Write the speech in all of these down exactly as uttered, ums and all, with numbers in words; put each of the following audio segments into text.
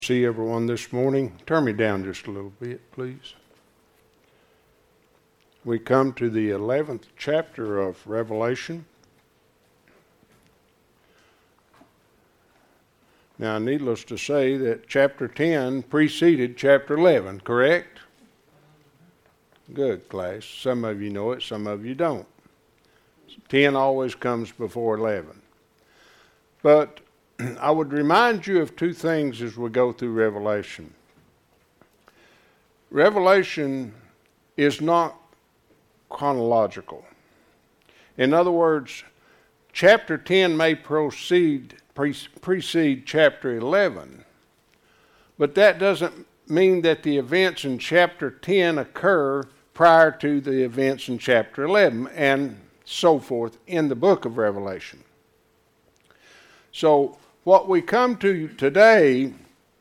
See everyone this morning. Turn me down just a little bit, please. We come to the eleventh chapter of Revelation. Now, needless to say that chapter ten preceded chapter eleven, correct? Good, class. Some of you know it, some of you don't. ten always comes before eleven. But I would remind you of two things as we go through Revelation. Revelation is not chronological. In other words, chapter ten may proceed, pre- precede chapter eleven, but that doesn't mean that the events in chapter ten occur prior to the events in chapter eleven, and so forth in the book of Revelation. So, what we come to today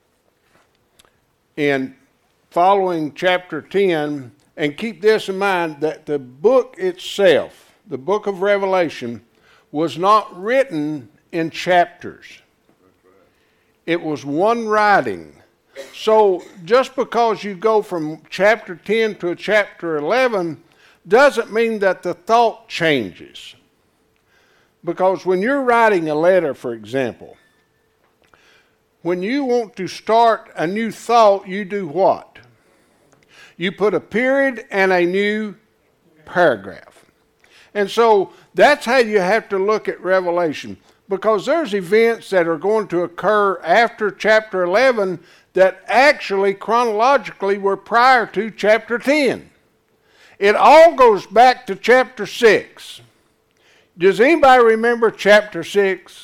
in following chapter ten, and keep this in mind that the book itself, the book of Revelation, was not written in chapters. It was one writing. So just because you go from chapter ten to chapter eleven doesn't mean that the thought changes. Because when you're writing a letter, for example, when you want to start a new thought, you do what? You put a period and a new paragraph. And so that's how you have to look at Revelation, because there's events that are going to occur after chapter eleven that actually chronologically were prior to chapter ten. It all goes back to chapter six. Does anybody remember chapter six?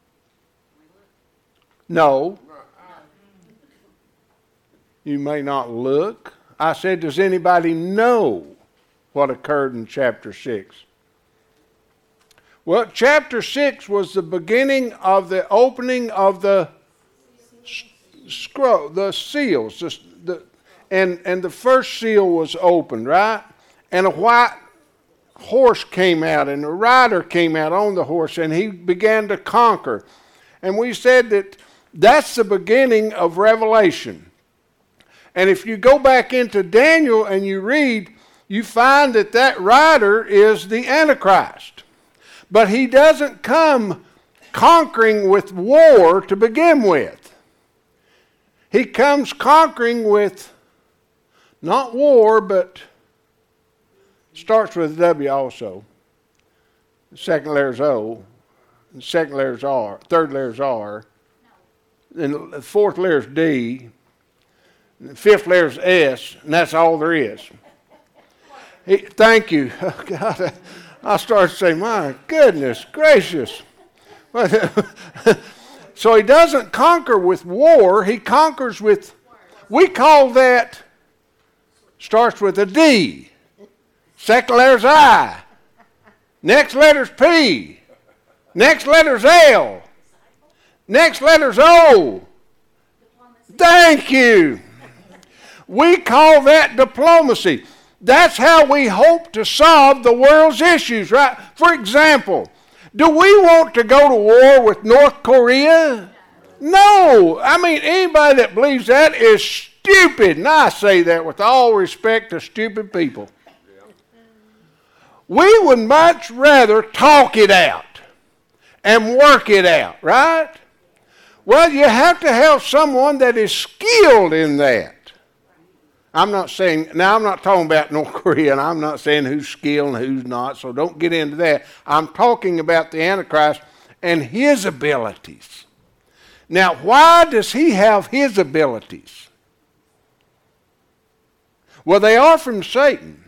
No. You may not look. I said, does anybody know what occurred in chapter six? Well, chapter six was the beginning of the opening of the scroll, the seals, the, the, and, and the first seal was opened, right? And a white horse came out, and a rider came out on the horse, and he began to conquer. And we said that that's the beginning of Revelation. And if you go back into Daniel and you read, you find that that rider is the Antichrist. But he doesn't come conquering with war to begin with. He comes conquering with not war, but starts with W also. The second letter's O. The second letter's R. Third letter's R. And the fourth letter's D. And the fifth letter's S. And that's all there is. He, thank you. Oh, God, I started to say, my goodness gracious. So he doesn't conquer with war. He conquers with, we call that, starts with a D. Second letter's I. Next letter's P. Next letter's L. Next letter's O. Thank you. We call that diplomacy. That's how we hope to solve the world's issues, right? For example, do we want to go to war with North Korea? No. I mean, anybody that believes that is stupid. And I say that with all respect to stupid people. We would much rather talk it out and work it out, right? Well, you have to have someone that is skilled in that. I'm not saying, now I'm not talking about North Korea, and I'm not saying who's skilled and who's not, so don't get into that. I'm talking about the Antichrist and his abilities. Now, why does he have his abilities? Well, they are from Satan.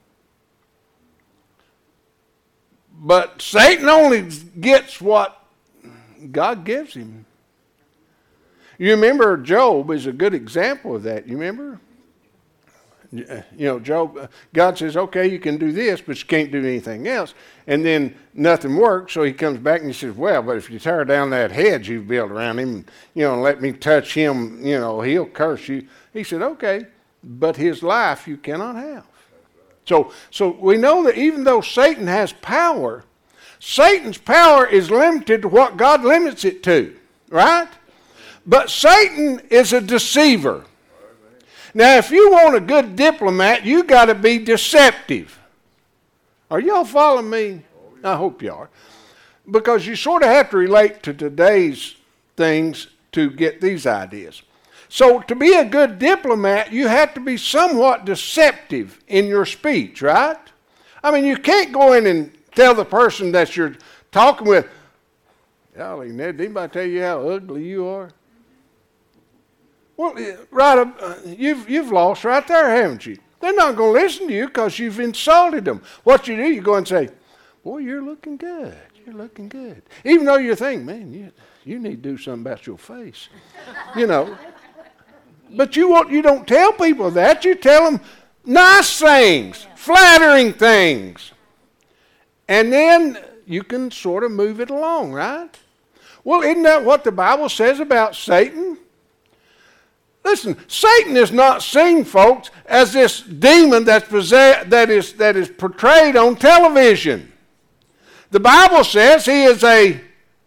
But Satan only gets what God gives him. You remember Job is a good example of that. You remember? You know, Job, God says, okay, you can do this, but you can't do anything else. And then nothing works, so he comes back and he says, well, but if you tear down that hedge you've built around him, you know, and let me touch him, you know, he'll curse you. He said, okay, but his life you cannot have. So, so we know that even though Satan has power, Satan's power is limited to what God limits it to, right? But Satan is a deceiver. Now, if you want a good diplomat, you got to be deceptive. Are y'all following me? I hope you are. Because you sort of have to relate to today's things to get these ideas. So to be a good diplomat, you have to be somewhat deceptive in your speech, right? I mean, you can't go in and tell the person that you're talking with, golly, Ned, did anybody tell you how ugly you are? Well, right, uh, you've, you've lost right there, haven't you? They're not going to listen to you because you've insulted them. What you do, you go and say, boy, you're looking good. You're looking good. Even though you think, man, you, you need to do something about your face. You know. But you, won't, you don't tell people that. You tell them nice things, flattering things. And then you can sort of move it along, right? Well, isn't that what the Bible says about Satan? Listen, Satan is not seen, folks, as this demon that's possessed, that is, that is portrayed on television. The Bible says he is a,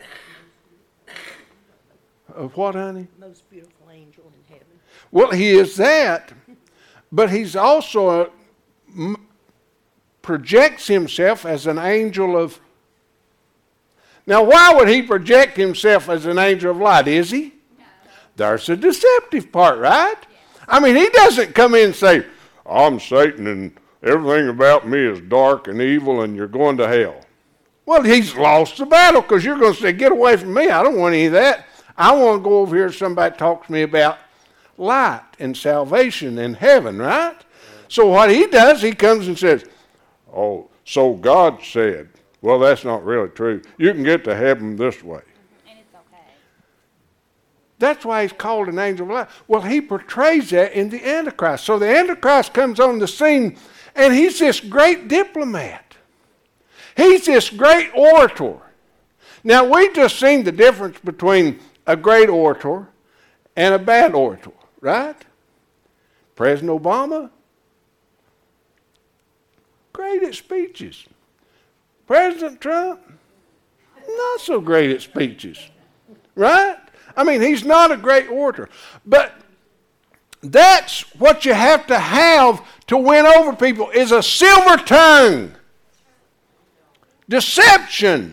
a what, honey? Most beautiful angel in heaven. Well, he is that, but he's also a, m- projects himself as an angel of. Now, why would he project himself as an angel of light? Is he? There's the deceptive part, right? I mean, he doesn't come in and say, I'm Satan and everything about me is dark and evil and you're going to hell. Well, he's lost the battle because you're going to say, get away from me. I don't want any of that. I want to go over here and somebody talks to me about light and salvation and heaven, right? So what he does, he comes and says, oh, so God said, well, that's not really true. You can get to heaven this way. That's why he's called an angel of light. Well, he portrays that in the Antichrist. So the Antichrist comes on the scene, and he's this great diplomat. He's this great orator. Now, we just seen the difference between a great orator and a bad orator, right? President Obama, great at speeches. President Trump, not so great at speeches, right? I mean, he's not a great orator. But that's what you have to have to win over people is a silver tongue. Deception.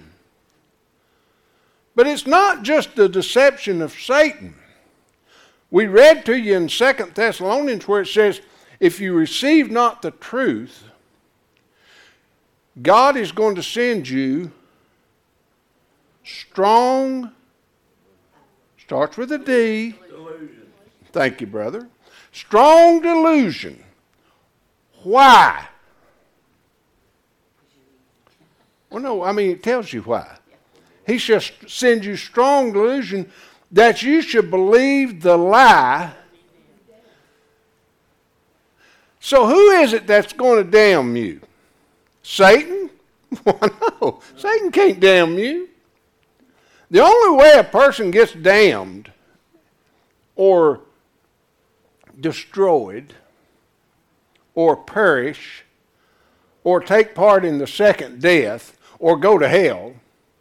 But it's not just the deception of Satan. We read to you in Second Thessalonians where it says, if you receive not the truth, God is going to send you strong. Starts with a D. Delusion. Thank you, brother. Strong delusion. Why? Well, no, I mean, it tells you why. He shall send you strong delusion that you should believe the lie. So who is it that's going to damn you? Satan? Well, no, Satan can't damn you. The only way a person gets damned or destroyed or perish or take part in the second death or go to hell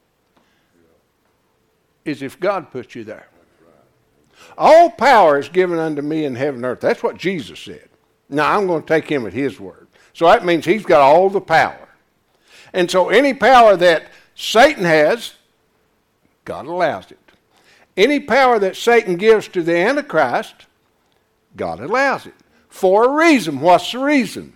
is if God puts you there. All power is given unto me in heaven and earth. That's what Jesus said. Now, I'm going to take him at his word. So that means he's got all the power. And so any power that Satan has, God allows it. Any power that Satan gives to the Antichrist, God allows it. For a reason. What's the reason?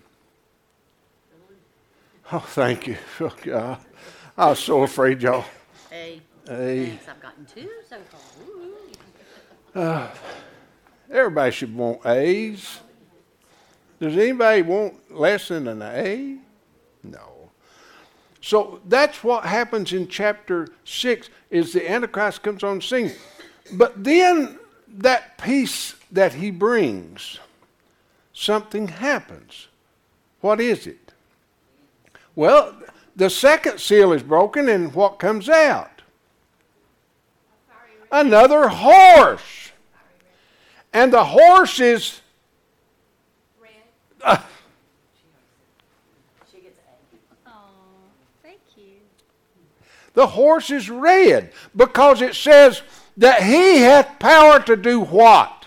Oh, thank you. Oh, God. I was so afraid, y'all. A. A. Thanks, I've gotten two so far. Uh, everybody should want A's. Does anybody want less than an A? No. So that's what happens in chapter six, is the Antichrist comes on the scene. But then that peace that he brings, something happens. What is it? Well, the second seal is broken, and what comes out? Another horse. And the horse is... Uh, She gets A. Oh, thank you. the horse is red because it says that he hath power to do what?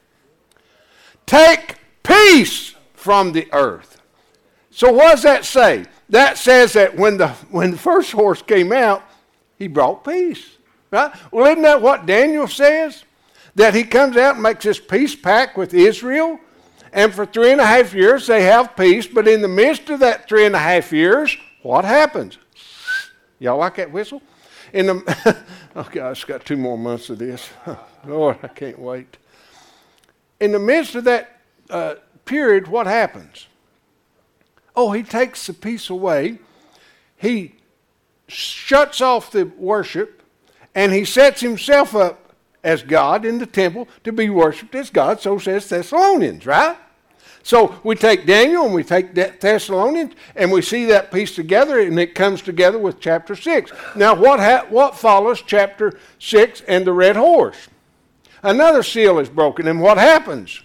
Take peace from the earth. So what does that say? That says that when the when the first horse came out, he brought peace. Right? Well, isn't that what Daniel says? That he comes out and makes this peace pact with Israel, and for three and a half years they have peace, but in the midst of that three and a half years, what happens? Y'all like that whistle? In the okay, I just got two more months of this. Lord, I can't wait. In the midst of that uh, period, what happens? Oh, he takes the peace away. He shuts off the worship, and he sets himself up as God in the temple to be worshipped as God. So says Thessalonians, right? So we take Daniel and we take Thessalonians and we see that piece together, and it comes together with chapter six. Now what ha- what follows chapter six and the red horse? Another seal is broken, and what happens?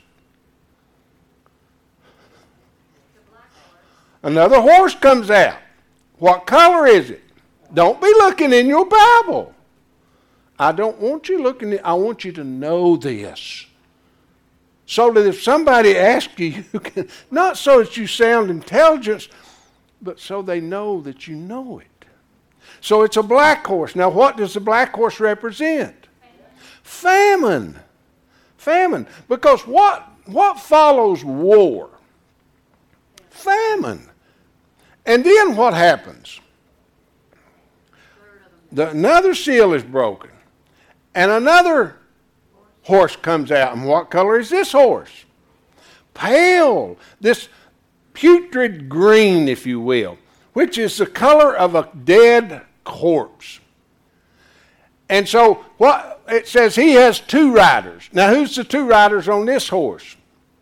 Another horse comes out. What color is it? Don't be looking in your Bible. I don't want you looking at, I want you to know this. So that if somebody asks you, you can, not so that you sound intelligent, but so they know that you know it. So it's a black horse. Now what does the black horse represent? Famine. Famine. Because what, what follows war? Famine. And then what happens? The, another seal is broken. And another horse comes out. And what color is this horse? Pale. This putrid green, if you will, which is the color of a dead corpse. And so what it says, he has two riders. Now who's the two riders on this horse?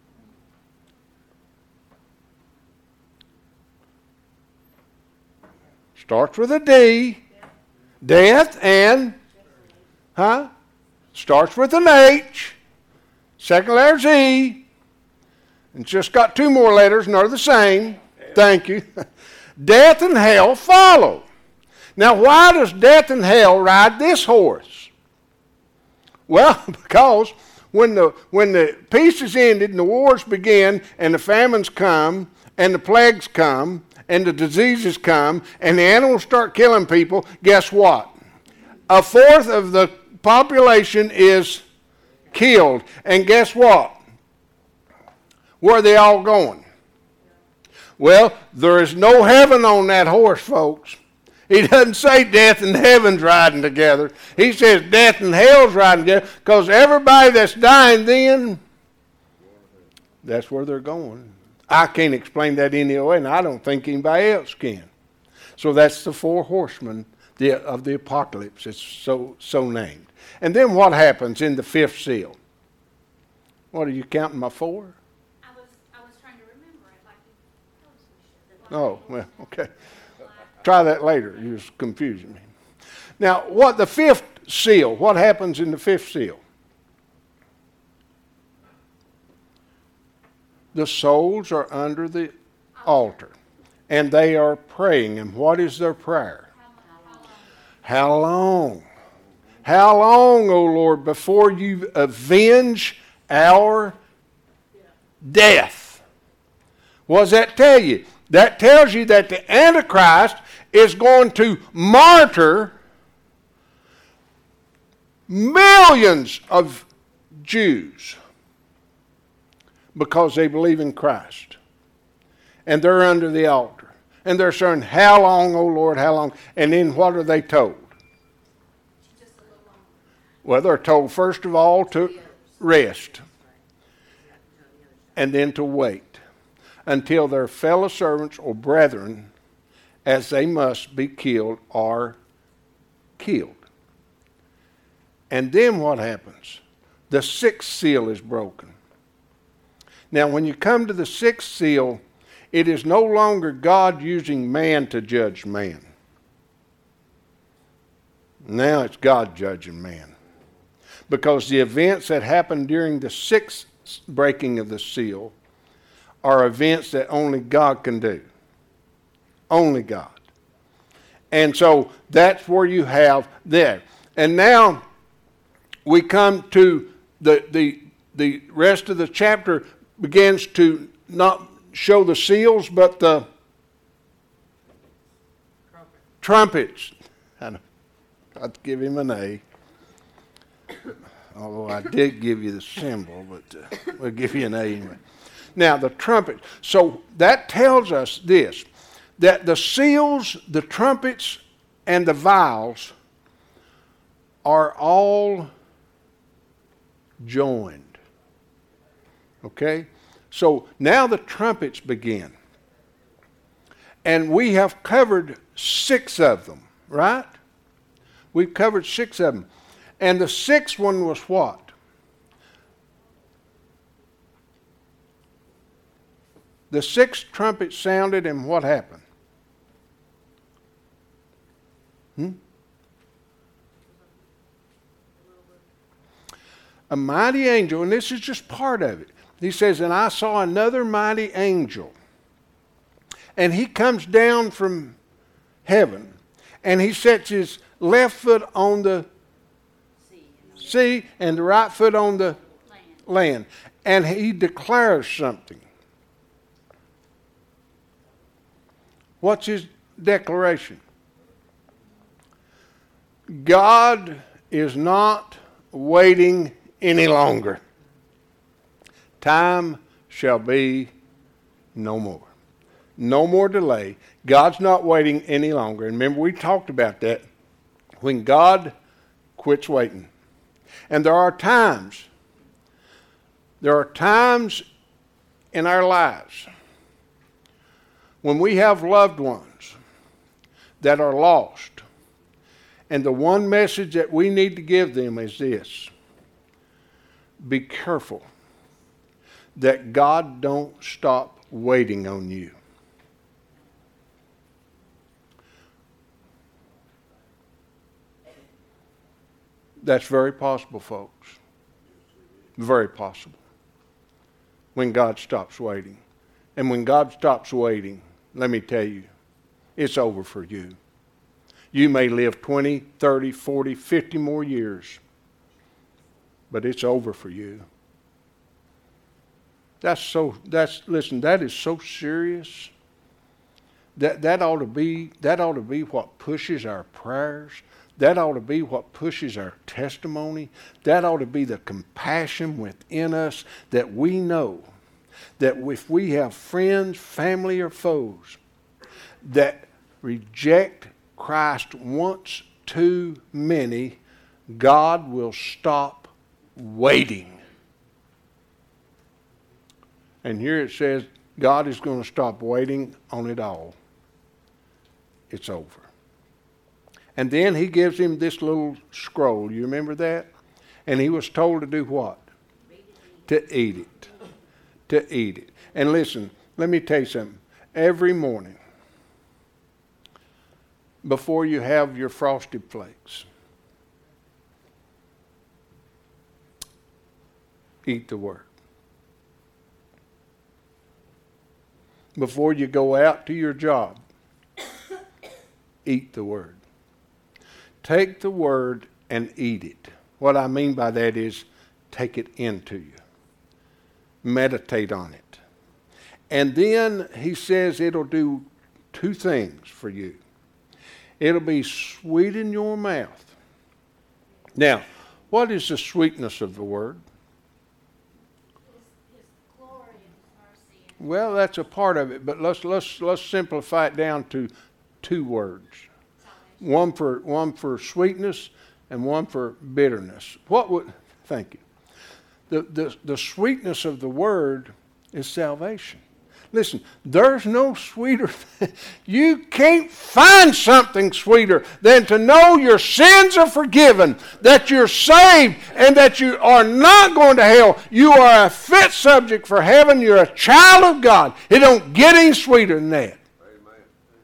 Starts with a D. Death and, huh? Starts with an H. Second letter's E. And just got two more letters and they're the same. Thank you. Death and hell follow. Now why does death and hell ride this horse? Well, because when the when the peace is ended and the wars begin and the famines come and the plagues come and the diseases come and the animals start killing people, guess what? A fourth of the population is killed. And guess what? Where are they all going? Well, there is no heaven on that horse, folks. He doesn't say death and heaven's riding together. He says death and hell's riding together, because everybody that's dying then, that's where they're going. I can't explain that any way, and I don't think anybody else can. So that's the four horsemen of the apocalypse. It's so so named. And then what happens in the fifth seal? What, are you counting my four? I was I was trying to remember if I could. Oh, well, okay. Try that later. You was confusing me. Now, what the fifth seal, what happens in the fifth seal? The souls are under the altar, and they are praying. And what is their prayer? How long? How long, O Lord, before you avenge our death? What does that tell you? That tells you that the Antichrist is going to martyr millions of Jews because they believe in Christ. And they're under the altar. And they're saying, how long, O Lord, how long? And then what are they told? Well, they're told, first of all, to rest. And then to wait until their fellow servants or brethren, as they must be killed, are killed. And then what happens? The sixth seal is broken. Now, when you come to the sixth seal, it is no longer God using man to judge man. Now it's God judging man. Because the events that happened during the sixth breaking of the seal are events that only God can do. Only God. And so that's where you have there. And now we come to the, the, the rest of the chapter begins to not show the seals, but the trumpets. I'd give him an A. Although I did give you the symbol, but uh, we'll give you an A anyway. Now, the trumpet. So that tells us this, that the seals, the trumpets, and the vials are all joined. Okay? So now the trumpets begin. And we have covered six of them, right? We've covered six of them. And the sixth one was what? The sixth trumpet sounded, and what happened? Hmm? A mighty angel, and this is just part of it. He says, and I saw another mighty angel. And he comes down from heaven, and he sets his left foot on the sea and the right foot on the land. land. And he declares something. What's his declaration? God is not waiting any longer. Time shall be no more. No more delay. God's not waiting any longer. And remember, we talked about that. When God quits waiting. And there are times, there are times in our lives when we have loved ones that are lost. And the one message that we need to give them is this. Be careful that God don't stop waiting on you. That's very possible, folks. Very possible. When God stops waiting. And when God stops waiting, let me tell you, it's over for you. You may live twenty, thirty, forty, fifty more years, but it's over for you. That's so, that's, listen, that is so serious. That, that ought to be, that ought to be what pushes our prayers. That ought to be what pushes our testimony. That ought to be the compassion within us that we know that if we have friends, family, or foes that reject Christ once too many, God will stop waiting. And here it says God is going to stop waiting on it all. It's over. And then he gives him this little scroll. You remember that? And he was told to do what? To eat it. To eat it. And listen, let me tell you something. Every morning, before you have your Frosted Flakes, eat the Word. Before you go out to your job, eat the Word. Take the Word and eat it. What I mean by that is take it into you. Meditate on it. And then he says it'll do two things for you. It'll be sweet in your mouth. Now, what is the sweetness of the Word? His, his glory and his mercy. Well, that's a part of it, but let's let's let's simplify it down to two words. One for one for sweetness and one for bitterness. What would thank you. The the the sweetness of the Word is salvation. Listen, there's no sweeter. You can't find something sweeter than to know your sins are forgiven, that you're saved, and that you are not going to hell. You are a fit subject for heaven. You're a child of God. It don't get any sweeter than that. Amen.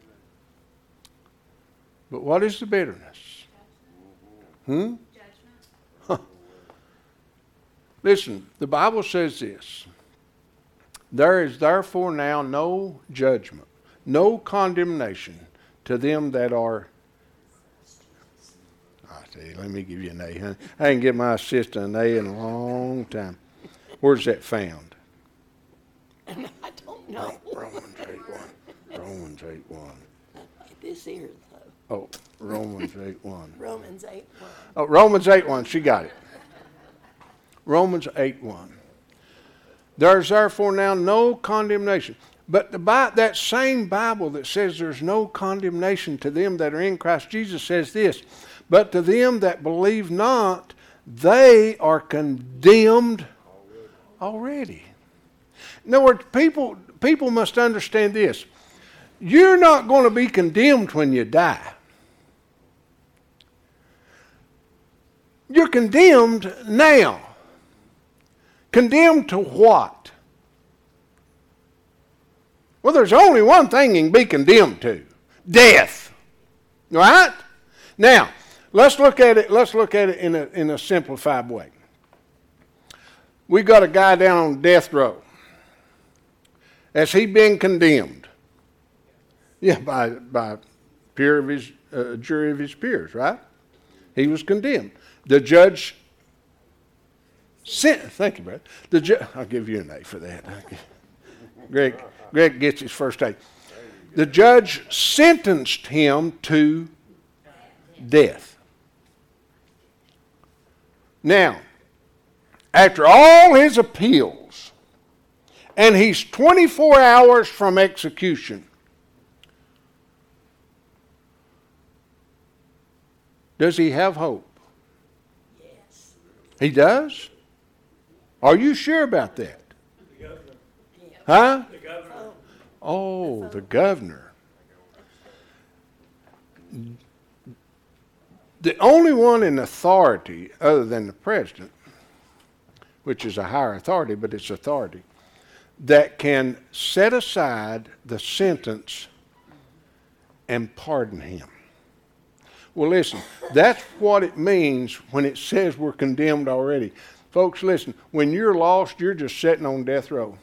But what is the bitterness? Hmm? Huh. Listen, the Bible says this. There is therefore now no judgment, no condemnation to them that are, See, let me give you an A, honey. I didn't give my assistant an A in a long time. Where's that found? I don't know. Romans eight one. Romans eight one. This here, though. Oh, Romans eight one. Romans eight one. Oh, Romans eight one. She got it. Romans eight one. There's therefore now no condemnation. But the, that same Bible that says there's no condemnation to them that are in Christ Jesus says this, but to them that believe not, they are condemned already. In other words, people, people must understand this. You're not going to be condemned when you die. You're condemned now. Condemned to what? Well, there's only one thing you can be condemned to. Death. Right? Now, let's look at it, let's look at it in a, in a simplified way. We got a guy down on death row. Has he been condemned? Yeah, by by peer of his uh, jury of his peers, right? He was condemned. The judge sent. Thank you, brother. The ju- I'll give you an A for that. Greg, Greg gets his first A. The judge sentenced him to death. Now, after all his appeals, and he's twenty-four hours from execution, does he have hope? Yes. He does? Are you sure about that? The governor. Huh? The governor. Oh, the governor. The only one in authority other than the president, which is a higher authority, but it's authority, that can set aside the sentence and pardon him. Well, listen, that's what it means when it says we're condemned already. Folks, listen, when you're lost, you're just sitting on death row.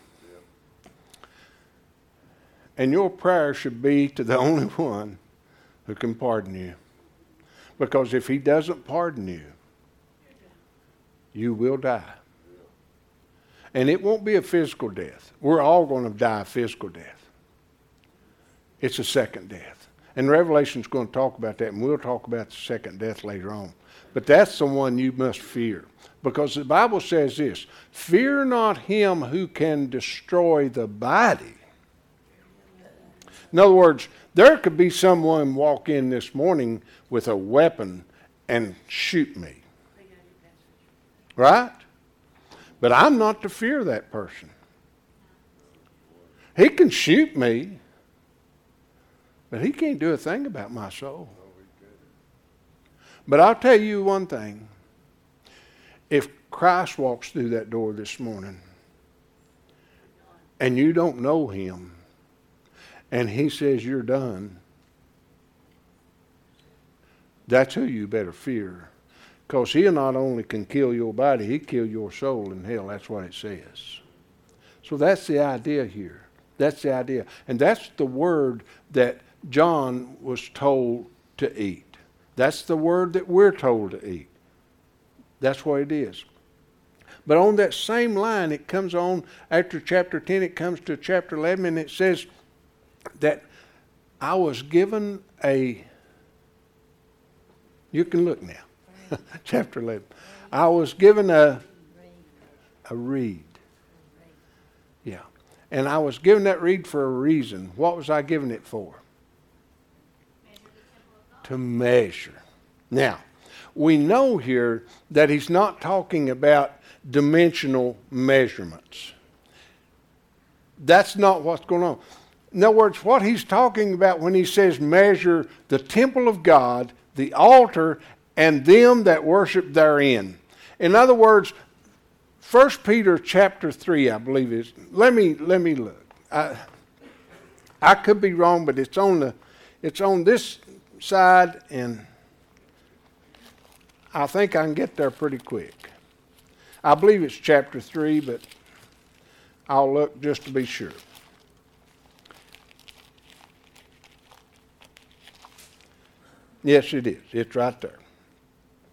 And your prayer should be to the only one who can pardon you. Because if he doesn't pardon you, you will die. And it won't be a physical death. We're all going to die a physical death. It's a second death. And Revelation's going to talk about that, and we'll talk about the second death later on. But that's the one you must fear. Because the Bible says this, fear not him who can destroy the body. In other words, there could be someone walk in this morning with a weapon and shoot me. Right? But I'm not to fear that person. He can shoot me, but he can't do a thing about my soul. But I'll tell you one thing. If Christ walks through that door this morning and you don't know him and he says you're done, that's who you better fear. Because he not only can kill your body, he kill your soul in hell. That's what it says. So that's the idea here. That's the idea. And that's the word that John was told to eat. That's the word that we're told to eat. That's what it is. But on that same line, it comes on after chapter ten, it comes to chapter eleven, and it says that I was given a, you can look now, chapter eleven. I was given a, a reed. Yeah. And I was given that reed for a reason. What was I given it for? To measure. Now, we know here that he's not talking about dimensional measurements. That's not what's going on. In other words, what he's talking about when he says measure the temple of God, the altar, and them that worship therein. In other words, First Peter chapter three, I believe is. Let me let me look. I, I could be wrong, but it's on the it's on this side, and I think I can get there pretty quick. I believe it's chapter three, but I'll look just to be sure. Yes, it is. It's right there.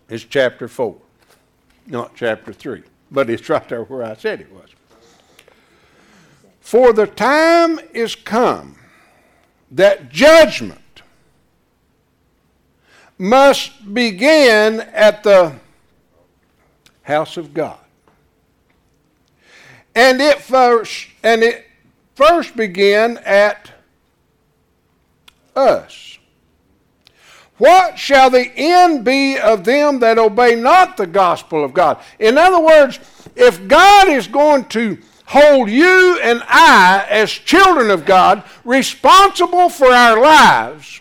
is chapter four, not chapter three. But it's right there where I said it was. For the time is come that judgment must begin at the house of God. And it first, and it first began at us. What shall the end be of them that obey not the gospel of God? In other words, if God is going to hold you and I, as children of God, responsible for our lives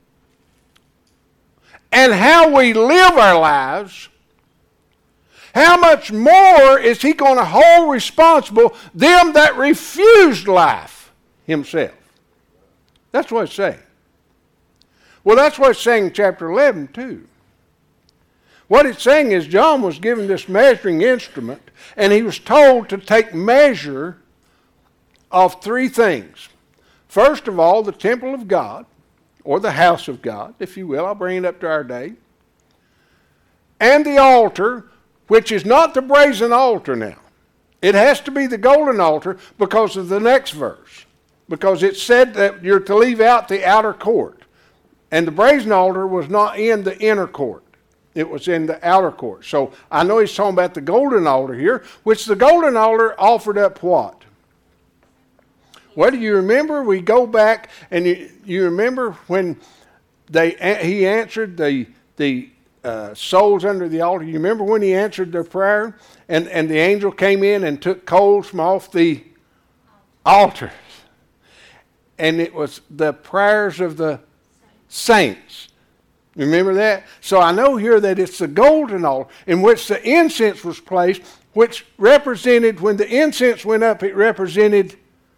and how we live our lives, how much more is he going to hold responsible them that refused life himself? That's what it's saying. Well, that's what it's saying in chapter eleven too. What it's saying is John was given this measuring instrument, and he was told to take measure of three things. First of all, the temple of God, or the house of God, if you will. I'll bring it up to our day. And the altar, which is not the brazen altar now. It has to be the golden altar because of the next verse. Because it said that you're to leave out the outer court. And the brazen altar was not in the inner court. It was in the outer court. So I know he's talking about the golden altar here, which the golden altar offered up what? Well, do you remember? We go back and you, you remember when they he answered the the uh, souls under the altar. You remember when he answered their prayer and, and the angel came in and took coals from off the altars. And it was the prayers of the saints. Remember that? So I know here that it's the golden altar in which the incense was placed, which represented, when the incense went up, it represented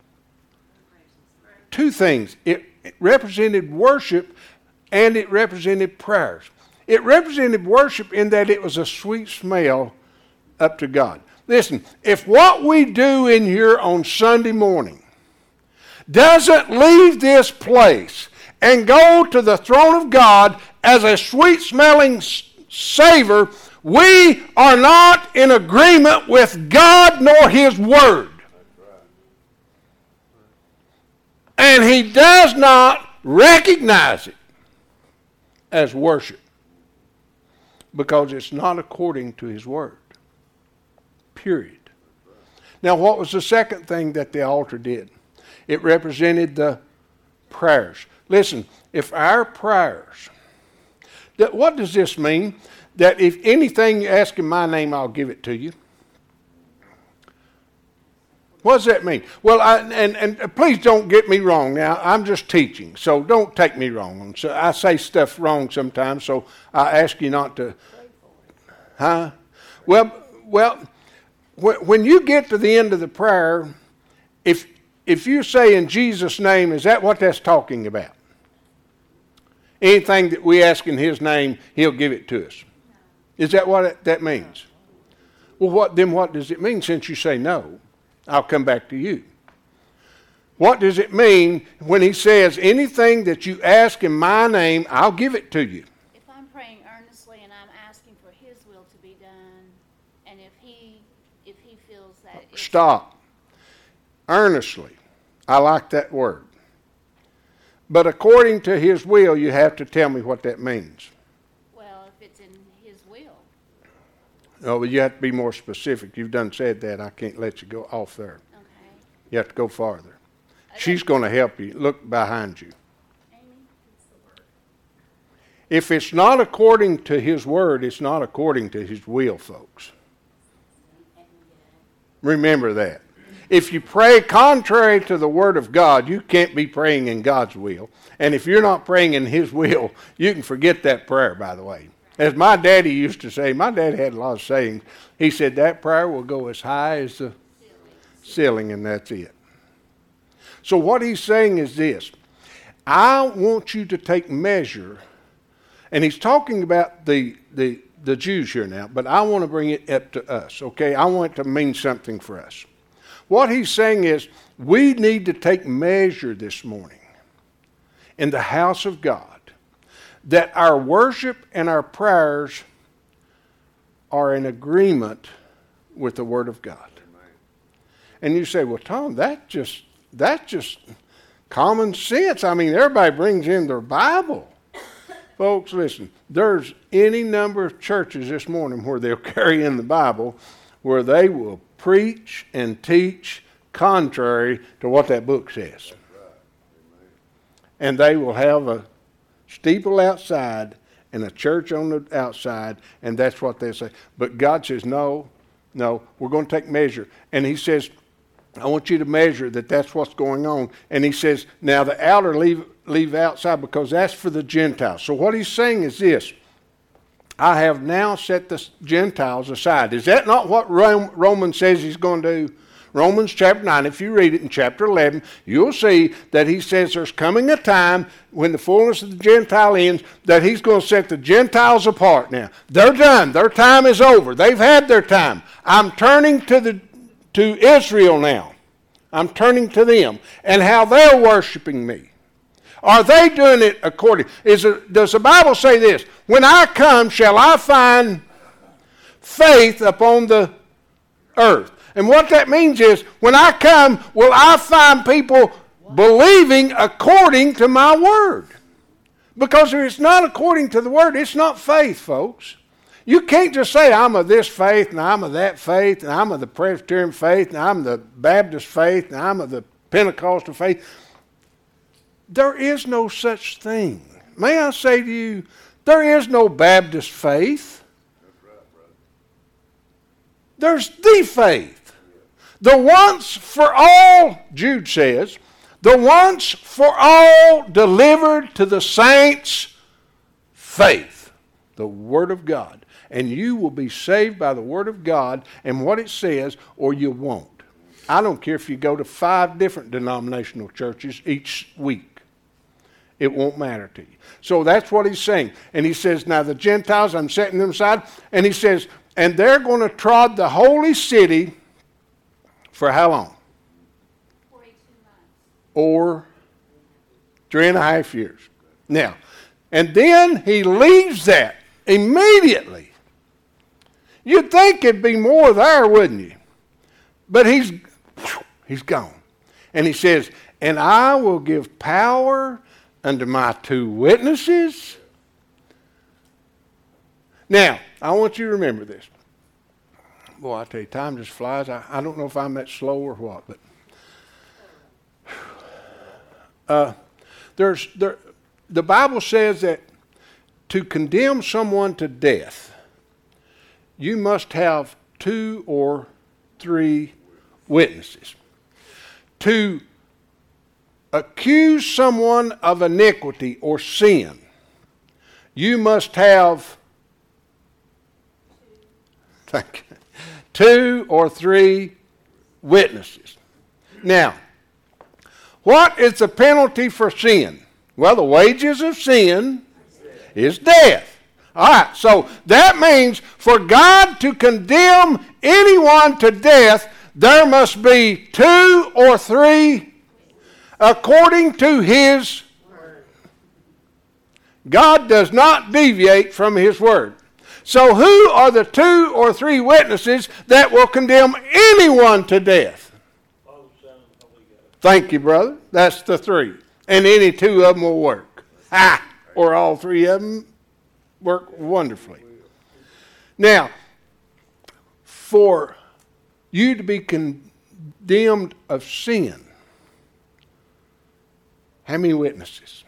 two things. It, it represented worship and it represented prayers. It represented worship in that it was a sweet smell up to God. Listen, if what we do in here on Sunday morning doesn't leave this place and go to the throne of God as a sweet-smelling savor, we are not in agreement with God nor His Word. And He does not recognize it as worship because it's not according to His Word. Period. Now, what was the second thing that the altar did? It represented the prayers. Listen, if our prayers, that, what does this mean? That if anything you ask in my name, I'll give it to you. What does that mean? Well, I, and, and please don't get me wrong now. I'm just teaching, so don't take me wrong. So I say stuff wrong sometimes, so I ask you not to. Huh? Well, well, when you get to the end of the prayer, if if you say in Jesus' name, is that what that's talking about? Anything that we ask in His name, He'll give it to us. Is that what that means? Well, what then what does it mean since you say no? I'll come back to you. What does it mean when He says, anything that you ask in my name, I'll give it to you? If I'm praying earnestly and I'm asking for His will to be done, and if He if He feels that it's Stop. Earnestly. I like that word. But according to His will, you have to tell me what that means. well, if it's in His will. Oh, but you have to be more specific. You've done said that. I can't let you go off there. Okay. You have to go farther. She's going to help you. Look behind you. Amy? If it's not according to His word, it's not according to His will, folks. Remember that. If you pray contrary to the word of God, you can't be praying in God's will. And if you're not praying in His will, you can forget that prayer, by the way. As my daddy used to say, my dad had a lot of sayings. He said that prayer will go as high as the ceiling, and that's it. So what he's saying is this. I want you to take measure, and he's talking about the, the, the Jews here now, but I want to bring it up to us, okay? I want it to mean something for us. What he's saying is we need to take measure this morning in the house of God that our worship and our prayers are in agreement with the Word of God. And you say, well, Tom, that just that's just common sense. I mean, everybody brings in their Bible. Folks, listen, there's any number of churches this morning where they'll carry in the Bible where they will preach and teach contrary to what that book says. And they will have a steeple outside and a church on the outside, and that's what they say. But God says, no, no, we're going to take measure. And he says, I want you to measure that that's what's going on. And he says, now the outer leave, leave outside because that's for the Gentiles. So what he's saying is this: I have now set the Gentiles aside. Is that not what Rome, Romans says he's going to do? Romans chapter nine, if you read it in chapter eleven, you'll see that he says there's coming a time when the fullness of the Gentile ends that he's going to set the Gentiles apart now. They're done. Their time is over. They've had their time. I'm turning to the to Israel now. I'm turning to them and how they're worshiping me. Are they doing it according? Is it, does the Bible say this? When I come, shall I find faith upon the earth? And what that means is, when I come, will I find people believing according to my word? Because if it's not according to the word, it's not faith, folks. You can't just say, I'm of this faith, and I'm of that faith, and I'm of the Presbyterian faith, and I'm the Baptist faith, and I'm of the Pentecostal faith. There is no such thing. May I say to you, there is no Baptist faith. There's the faith. The once for all, Jude says, the once for all delivered to the saints faith, the Word of God. And you will be saved by the Word of God and what it says, or you won't. I don't care if you go to five different denominational churches each week. It won't matter to you. So that's what he's saying. And he says, now the Gentiles, I'm setting them aside. And he says, and they're going to trod the holy city for how long? forty-two months. Or three and a half years. Now, and then he leaves that immediately. You'd think it'd be more there, wouldn't you? But he's, he's gone. And he says, and I will give power unto my two witnesses. Now, I want you to remember this. Boy, I tell you, time just flies. I, I don't know if I'm that slow or what, but uh, there's there. The Bible says that to condemn someone to death, you must have two or three witnesses. To accuse someone of iniquity or sin, you must have thank you, two or three witnesses. Now, what is the penalty for sin? Well, the wages of sin is death. All right, so that means for God to condemn anyone to death, there must be two or three according to His word. God does not deviate from His word. So who are the two or three witnesses that will condemn anyone to death? Thank you, brother. That's the three. And any two of them will work. Ah, or all three of them work wonderfully. Now, for you to be condemned of sin, how many witnesses?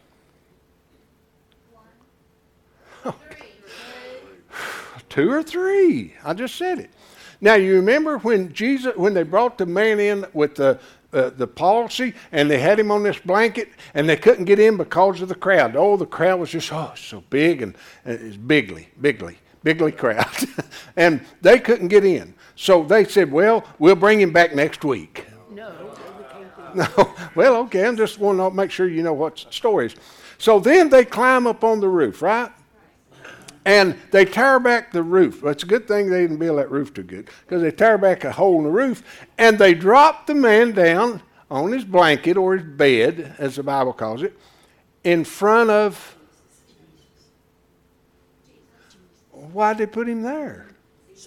One. Okay. Two or three. I just said it. Now, you remember when Jesus, when they brought the man in with the uh, the palsy, and they had him on this blanket, and they couldn't get in because of the crowd. Oh, the crowd was just oh so big, and uh, it's bigly, bigly, bigly crowd, and they couldn't get in. So they said, "Well, we'll bring him back next week." No, we can't do No, well, okay. I'm just want to make sure you know what the story is. So then they climb up on the roof, right? And they tear back the roof. Well, it's a good thing they didn't build that roof too good, because they tear back a hole in the roof, and they drop the man down on his blanket or his bed, as the Bible calls it, in front of. Why did they put him there?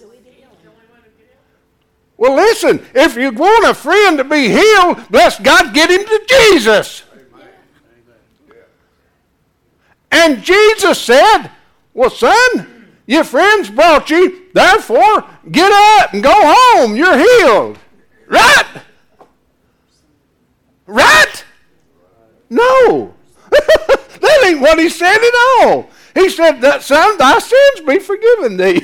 Well, listen, if you want a friend to be healed, bless God, get him to Jesus. And Jesus said, well, son, your friends brought you, therefore, get up and go home. You're healed. Right? Right? No. That ain't what he said at all. He said, that son, thy sins be forgiven thee.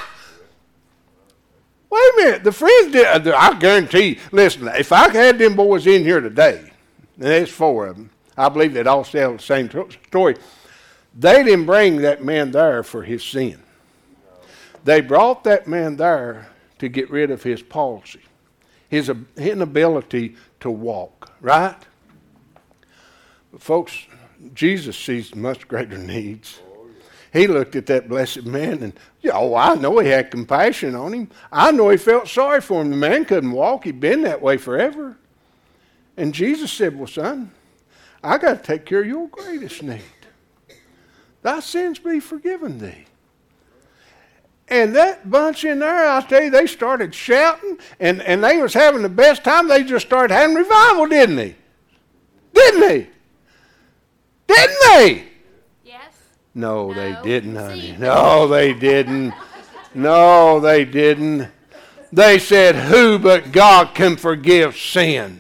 Wait a minute. The friends did, I guarantee you, listen, if I had them boys in here today, and there's four of them, I believe they'd all tell the same story. They didn't bring that man there for his sin. They brought that man there to get rid of his palsy, his inability to walk, right? But folks, Jesus sees much greater needs. He looked at that blessed man and, oh, I know he had compassion on him. I know he felt sorry for him. The man couldn't walk. He'd been that way forever. And Jesus said, well, son, I got to take care of your greatest need. Thy sins be forgiven thee. And that bunch in there, I'll tell you, they started shouting, and, and they was having the best time. They just started having revival, didn't they? Didn't they? Didn't they? Yes. No, No. they didn't, honey. See? No, they didn't. No, they didn't. They said, who but God can forgive sin?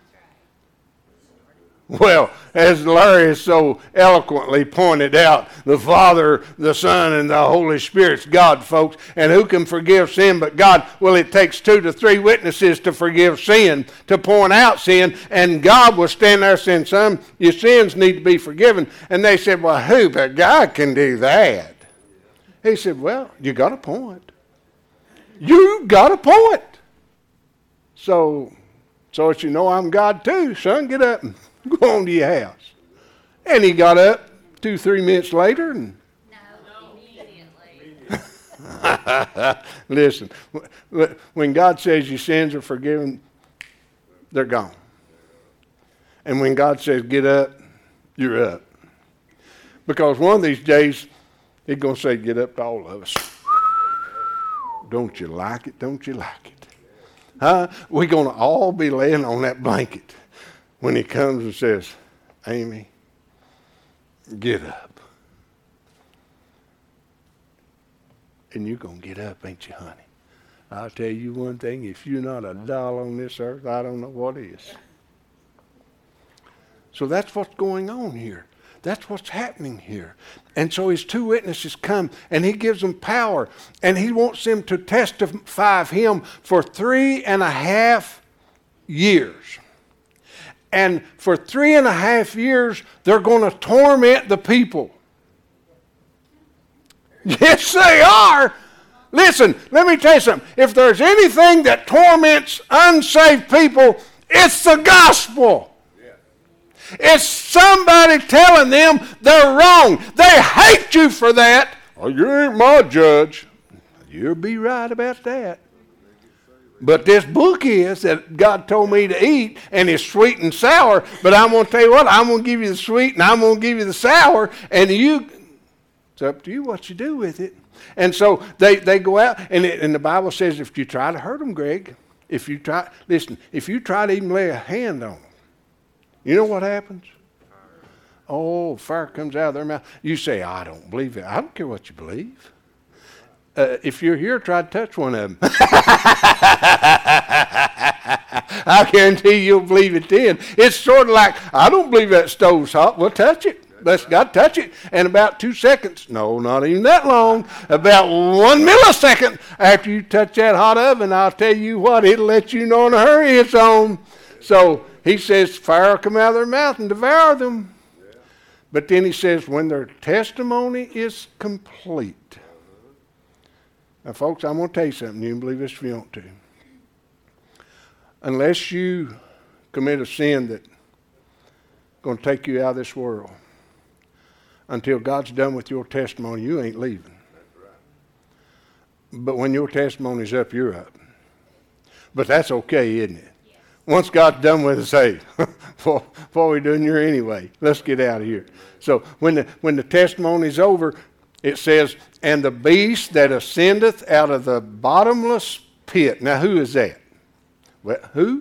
Well, as Larry has so eloquently pointed out, the Father, the Son, and the Holy Spirit's God, folks. And who can forgive sin but God? Well, it takes two to three witnesses to forgive sin, to point out sin. And God will stand there saying, son, your sins need to be forgiven. And they said, well, who but God can do that? He said, well, you got a point. You got a point. So, so as you know, I'm God too. Son, get up and go on to your house. And he got up two, three minutes later and No, immediately. listen, when God says your sins are forgiven, they're gone. And when God says get up, you're up. Because one of these days, he's going to say get up to all of us. Don't you like it? Don't you like it? Huh? We're going to all be laying on that blanket when he comes and says, Amy, get up. And you're going to get up, ain't you, honey? I'll tell you one thing, if you're not a doll on this earth, I don't know what is. So that's what's going on here. That's what's happening here. And so his two witnesses come, and he gives them power, and he wants them to testify of him for three and a half years. And for three and a half years, they're going to torment the people. Yes, they are. Listen, let me tell you something. If there's anything that torments unsaved people, it's the gospel. It's somebody telling them they're wrong. They hate you for that. Oh, you ain't my judge. You'll be right about that. But this book is that God told me to eat, and it's sweet and sour. But I'm going to tell you what, I'm going to give you the sweet, and I'm going to give you the sour, and you, it's up to you what you do with it. And so they, they go out, and, it, and the Bible says if you try to hurt them, Greg, if you try, listen, if you try to even lay a hand on them, you know what happens? Oh, fire comes out of their mouth. You say, I don't believe it. I don't care what you believe. Uh, if you're here, try to touch one of them. I guarantee you'll believe it then. It's sort of like, I don't believe that stove's hot. Well, touch it. Let's God touch it. And about two seconds, no, not even that long, about one millisecond after you touch that hot oven, I'll tell you what, it'll let you know in a hurry it's on. So he says, fire will come out of their mouth and devour them. Yeah. But then he says, when their testimony is complete. Now, folks, I'm going to tell you something. You can believe this if you want to. Unless you commit a sin that's going to take you out of this world, until God's done with your testimony, you ain't leaving. That's right. But when your testimony's up, you're up. But that's okay, isn't it? Once God's done with us, hey, what, what are we doing here anyway? Let's get out of here. So when the when the testimony's over, it says, and the beast that ascendeth out of the bottomless pit. Now, who is that? Well, who?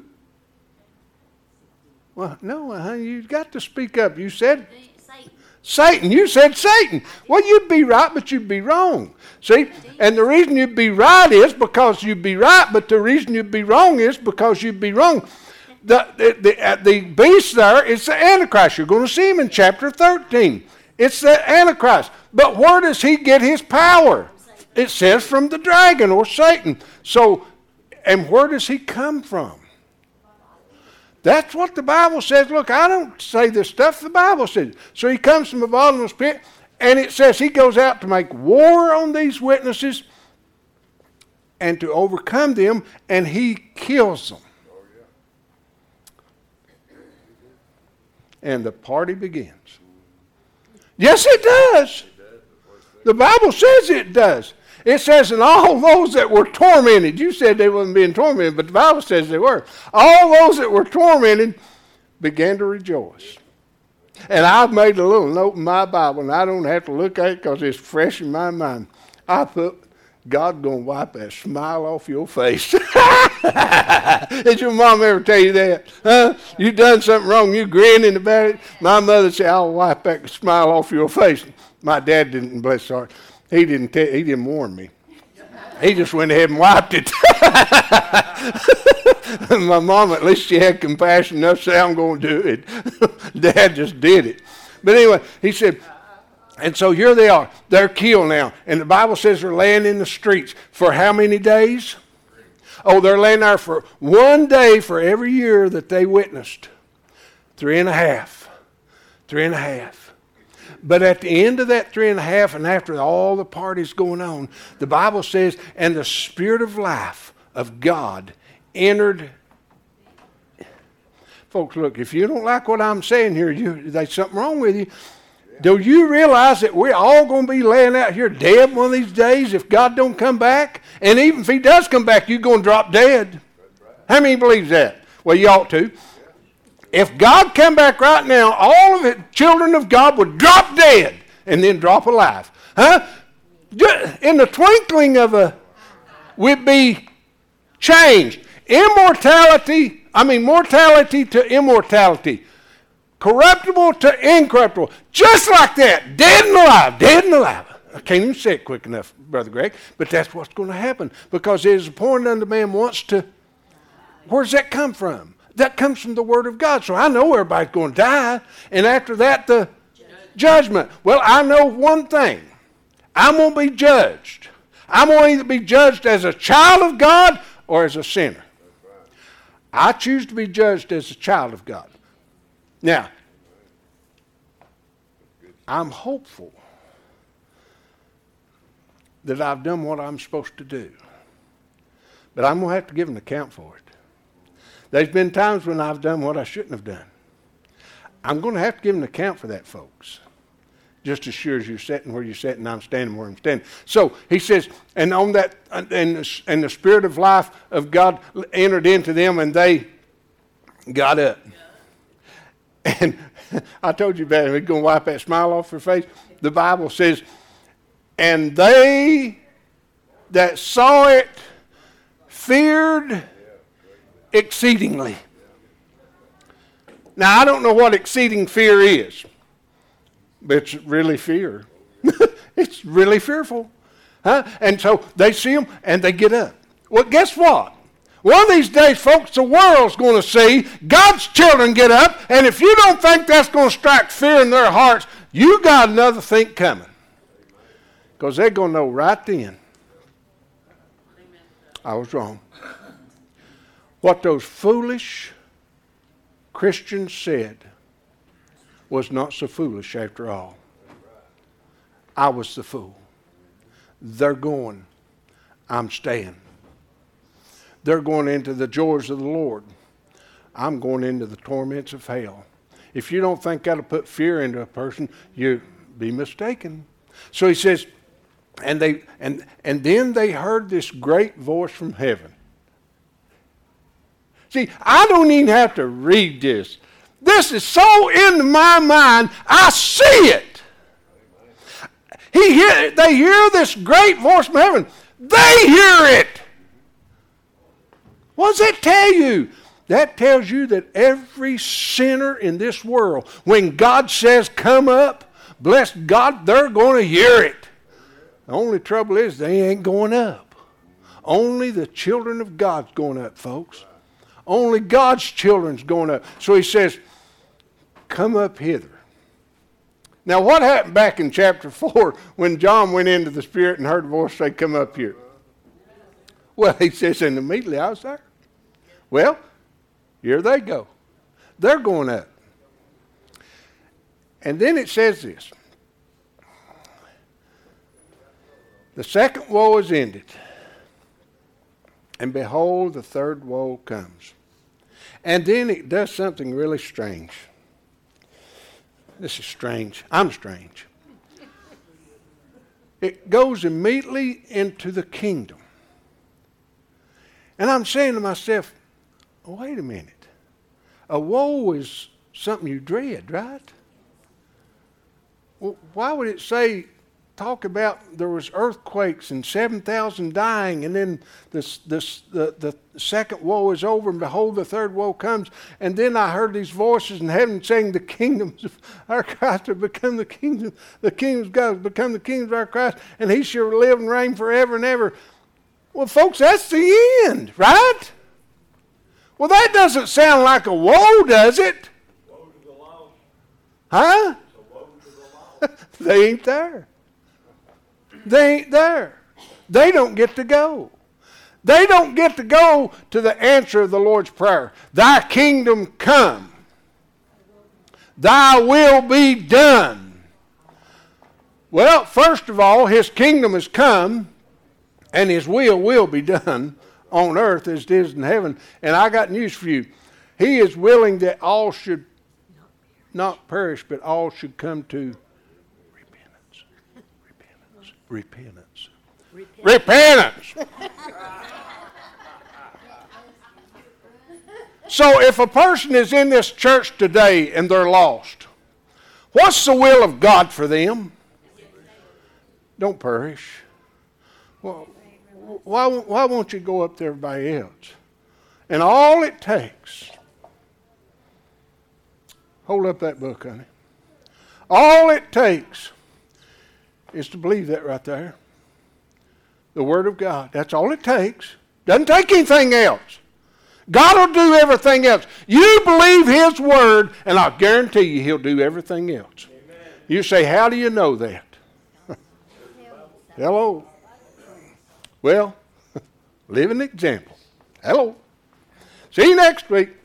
Well, no, honey, you got to speak up. You said Satan. Satan. You said Satan. Well, you'd be right, but you'd be wrong. See? And the reason you'd be right is because you'd be right, but the reason you'd be wrong is because you'd be wrong. The, the, the, uh, the beast there is the Antichrist. You're going to see him in chapter thirteen. It's the Antichrist. But where does he get his power? It says from the dragon or Satan. So, and where does he come from? That's what the Bible says. Look, I don't say this stuff. The Bible says. So he comes from the bottomless pit, and it says he goes out to make war on these witnesses and to overcome them, and he kills them. And the party begins. Yes, it does. The Bible says it does. It says, and all those that were tormented, you said they wasn't being tormented, but the Bible says they were. All those that were tormented began to rejoice. And I've made a little note in my Bible, and I don't have to look at it because it's fresh in my mind. I put, God's going to wipe that smile off your face. Did your mom ever tell you that? Huh? You done something wrong, you grinning about it. My mother said, I'll wipe that smile off your face. My dad didn't, bless his heart. He didn't tell, he didn't warn me. He just went ahead and wiped it. My mom, at least she had compassion enough to say, I'm going to do it. Dad just did it. But anyway, he said, and so here they are. They're killed now. And the Bible says they're laying in the streets for how many days? Oh, they're laying there for one day for every year that they witnessed. Three and a half. Three and a half. But at the end of that three and a half, and after all the parties going on, the Bible says, and the Spirit of life of God entered. Folks, look, if you don't like what I'm saying here, you, there's something wrong with you. Do you realize that we're all going to be laying out here dead one of these days if God don't come back? And even if he does come back, you're going to drop dead. How many believes that? Well, you ought to. If God come back right now, all of the children of God would drop dead and then drop alive. Huh? In the twinkling of a, we'd be changed. Immortality, I mean mortality to immortality. Corruptible to incorruptible. Just like that. Dead and alive. Dead and alive. I can't even say it quick enough, Brother Greg. But that's what's going to happen. Because it is appointed unto man wants to. Where does that come from? That comes from the Word of God. So I know everybody's going to die. And after that, the judgment. Well, I know one thing. I'm going to be judged. I'm going to either be judged as a child of God or as a sinner. I choose to be judged as a child of God. Now, I'm hopeful that I've done what I'm supposed to do. But I'm going to have to give an account for it. There's been times when I've done what I shouldn't have done. I'm going to have to give an account for that, folks. Just as sure as you're sitting where you're sitting, and I'm standing where I'm standing. So he says, and on that, and the, and the Spirit of life of God entered into them, and they got up. And I told you about it. We're going to wipe that smile off their face. The Bible says, and they that saw it feared exceedingly. Now, I don't know what exceeding fear is, but it's really fear. It's really fearful. Huh? And so they see them and they get up. Well, guess what? One of these days, folks, the world's going to see God's children get up, and if you don't think that's going to strike fear in their hearts, you got another thing coming. Because they're going to know right then, I was wrong. What those foolish Christians said was not so foolish after all. I was the fool. They're going. I'm staying. They're going into the joys of the Lord. I'm going into the torments of hell. If you don't think that'll put fear into a person, you be mistaken. So he says, and they and and then they heard this great voice from heaven. See, I don't even have to read this. This is so in my mind, I see it. He hear, they hear this great voice from heaven. They hear it. What does that tell you? That tells you that every sinner in this world, when God says come up, bless God, they're going to hear it. The only trouble is they ain't going up. Only the children of God's going up, folks. Only God's children's going up. So he says, come up hither. Now what happened back in chapter four when John went into the Spirit and heard a voice say, come up here? Well, he says, and immediately I was there. Well, here they go. They're going up. And then it says this. The second woe is ended. And behold, the third woe comes. And then it does something really strange. This is strange. I'm strange. It goes immediately into the kingdom. And I'm saying to myself, wait a minute. A woe is something you dread, right? Well, why would it say, talk about there was earthquakes and seven thousand dying, and then this, this, the, the second woe is over, and behold, the third woe comes. And then I heard these voices in heaven saying, the kingdoms of our Christ have become the kingdom, the kingdoms of God have become the kingdoms of our Christ, and he shall live and reign forever and ever. Well, folks, that's the end, right? Well, that doesn't sound like a woe, does it? Woe to the lost. Huh? It's a woe to the lost. They ain't there. They ain't there. They don't get to go. They don't get to go to the answer of the Lord's Prayer. Thy kingdom come. Thy will be done. Well, first of all, his kingdom has come, and his will will be done on earth as it is in heaven. And I got news for you. He is willing that all should not perish, but all should come to repentance. Repentance. Repentance. Repentance. So if a person is in this church today and they're lost, what's the will of God for them? Don't perish. Well, why, why won't you go up to everybody else? And all it takes, hold up that book, honey. All it takes is to believe that right there. The Word of God. That's all it takes. Doesn't take anything else. God will do everything else. You believe His Word, and I'll guarantee you He'll do everything else. Amen. You say, how do you know that? Hello. Well, live an example. Hello. See you next week.